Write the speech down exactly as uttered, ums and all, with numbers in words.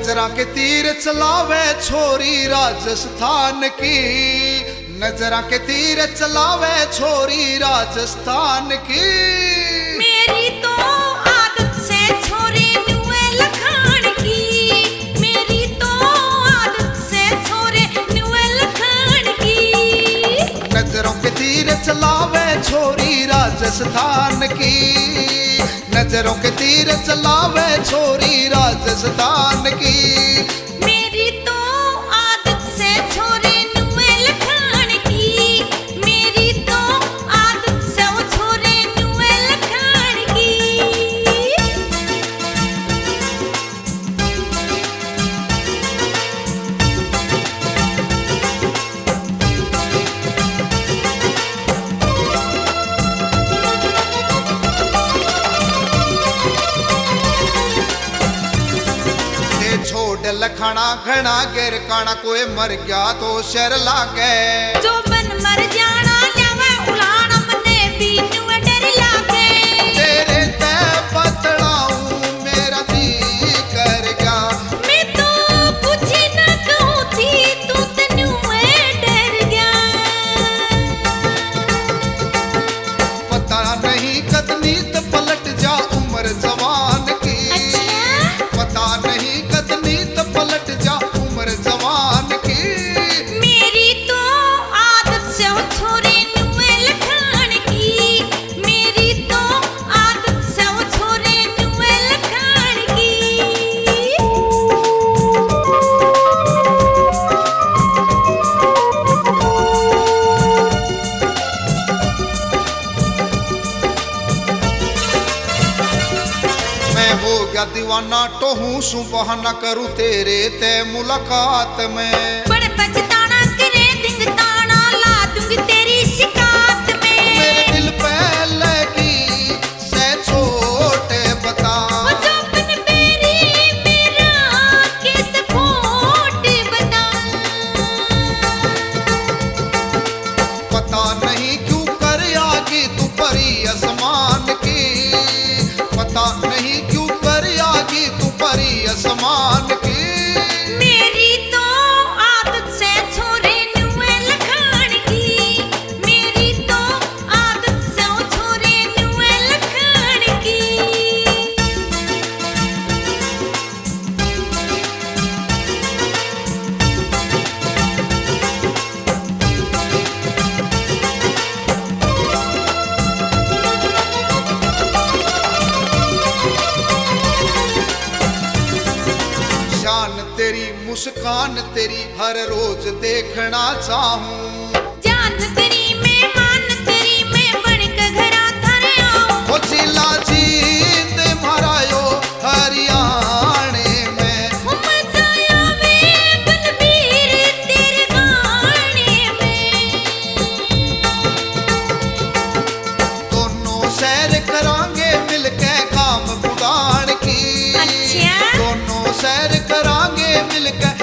नजरा के तीर चलावे छोरी राजस्थान की, नजरा के तीर चलावे छोरी राजस्थान की। मेरी तो आदत से छोरी नुए लखान की, मेरी तो आदत से छोरे नुए लखान की। नजरों के तीर चलावे छोरी राजस्थान की, नजरों के तीर चलावे छोरी राजस्थान की। मेरी तो आदत से छोरे नुए लखान की, मेरी तो आदत से वो छोरे नुए लखान की। छोड़ लखाना घना गिर काना कोई मर गया तो शर लागे, जो बन मर जाना ल्यावे उलाना मने भी नुए डर लागे। तेरे ते पतड़ाऊं मेरा जी कर गया, मैं तो कुछ न कहूं थी तू तो नुए डर गया। पता नहीं कदनी तो पलट जा उम्र जवान की, पता नहीं कदनी तो पलट जा उम्र जवान की। मेरी तो आदत से वो छोरे नुए लखान की, मेरी तो आदत से वो छोरे नुए लखान की। मैं हो गया दीवाना तो हूँ सु बहाना करूँ तेरे ते मुलाकात में। बड़े पछताना करे दिंगताना ला दूंगी तेरी शिकायत में। मेरे दिल पे लगी से छोटे बता, वो जो बन मेरी मेरा किस फोट बता। पता नहीं क्यों कर आगी तू परी आसमान की, पता नहीं क्यों कर आगी तू परी आसमान की। मेरी तो आदत से छोरे नुए लखान की, मेरी तो आदत से वो छोरे नुए लखान की। शान तेरी मुस्कान तेरी हर रोज देखना चाहूं, जान तेरी मैं मान तेरी मैं बन के घरा थारे आऊं। ओ जिला जीत भरायो हरियाणे में, वो मजा आवे बलबीर तेरे गाने में। दोनों सैर करांगे मिलके काम बुढ़ान की, अच्छा दोनों सैर करांगे मिलके